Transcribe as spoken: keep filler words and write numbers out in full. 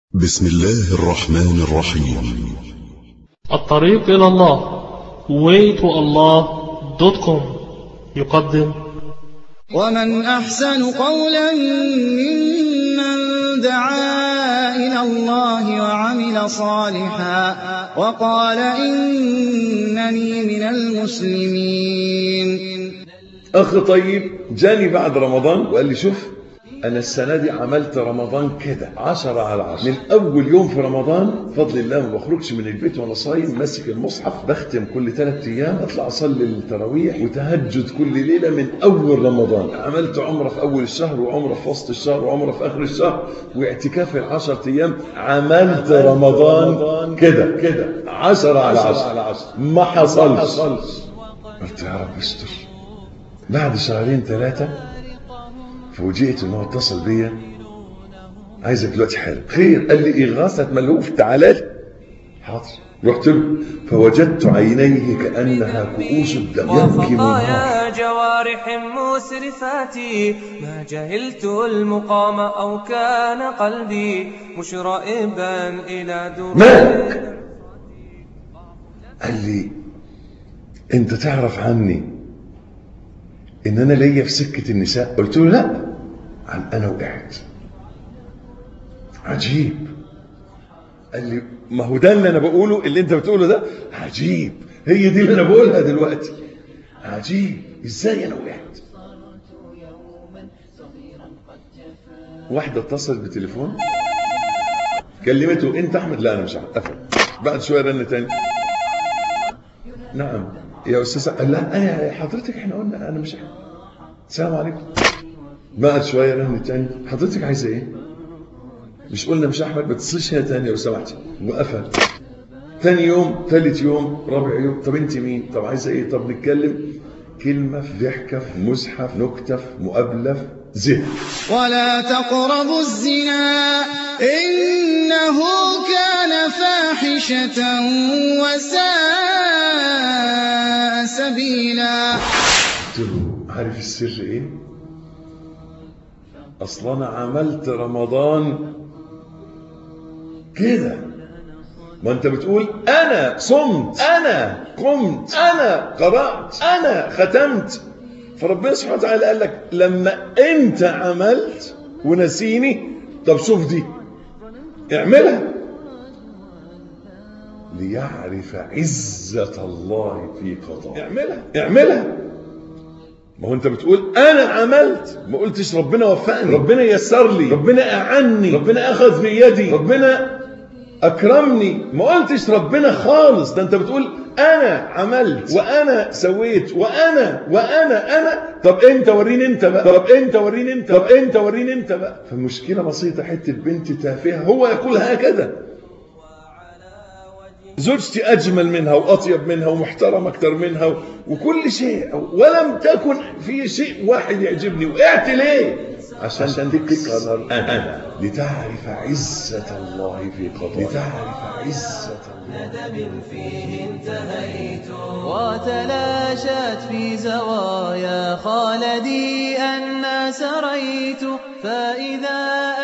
بسم الله الرحمن الرحيم. الطريق إلى الله way to allah دوت كوم يقدم ومن أحسن قولا ممن دعا إلى الله وعمل صالحا وقال إنني من المسلمين. أخ طيب جاني بعد رمضان وقال لي شوف أنا السنة دي عملت رمضان كده عشرة على عشرة. من أول يوم في رمضان فضل الله ما بخرجش من البيت وأنا صايم ماسك المصحف، بختم كل ثلاثة أيام، أطلع أصلي التراويح وتهجد كل ليلة من أول رمضان. عملت عمرة في أول الشهر وعمرة في وسط الشهر وعمرة في آخر الشهر واعتكاف العشرة أيام. عملت رمضان كده كده عشرة على عشرة. ما حصلش. قلت يا رب استر. بعد شهرين ثلاثة فوجئت انه اتصل بيا عايزك دلوقتي حالا. خير؟ قال لي إغاثة ملهوف، تعالى لي. حاضر. رحت له فوجدت عينيه كأنها كؤوس الدم يبكي من يا جوارح مسرفات ما جهلت المقام أو كان قلبي مشرئبا إلى دور. مالك؟ قال لي انت تعرف عني ان انا ليا في سكة النساء؟ قلت له لا. عن انا وقعت. عجيب. قال لي ما هو ده اللي انا بقوله، اللي انت بتقوله ده عجيب، هي دي اللي انا بقولها دلوقتي. عجيب ازاي انا وقعت. واحدة اتصلت بتليفون كلمته انت احمد؟ لا انا مش احمد. قفل. بعد شوية رن تاني. نعم يا استاذ. قال لا انا حضرتك احنا قلنا انا مش احمد. السلام عليكم. بعد شويه رن تاني. حضرتك عايزه ايه؟ مش قلنا مش احمد؟ ما تتصلش هنا تاني لو سمحتي. وقفل. ثاني يوم، ثالث يوم، رابع يوم. طب انت مين؟ طب عايزه ايه؟ طب نتكلم. كلمه في ضحكه في مزحف نكته في مقابله في ذهن. ولا تقربوا الزنا إنه كان فاحشة وساء سبيلا. قلت له عارف السر ايه؟ اصلا انا عملت رمضان كده. ما انت بتقول انا صمت، انا قمت، انا قرأت، انا ختمت. فربنا سبحانه وتعالى قال لك لما انت عملت ونسيني، طب شوف دي اعملها ليعرف عزة الله في قضاء. اعملها اعملها. ما هو انت بتقول انا عملت، ما قلتش ربنا وفقني، ربنا يسر لي، ربنا اعني، ربنا اخذ بيدي، ربنا اكرمني. ما قلتش ربنا خالص. ده انت بتقول انا عملت وانا سويت وانا وانا انا. طب انت وريني انت بقى. طب انت وريني انت. طب انت وريني انت بقى. فالمشكله بسيطه. حته بنت تافهه هو يقول هكذا. زوجتي أجمل منها وأطيب منها ومحترم أكتر منها وكل شيء، ولم تكن في شيء واحد يعجبني. وقعت ليه؟ عشان تكرر أنا لتعرف عزة الله في قضاء، لتعرف عزة الله. ندم فيه انتهيت وتلاشت في زوايا خالدي أن سريت، فإذا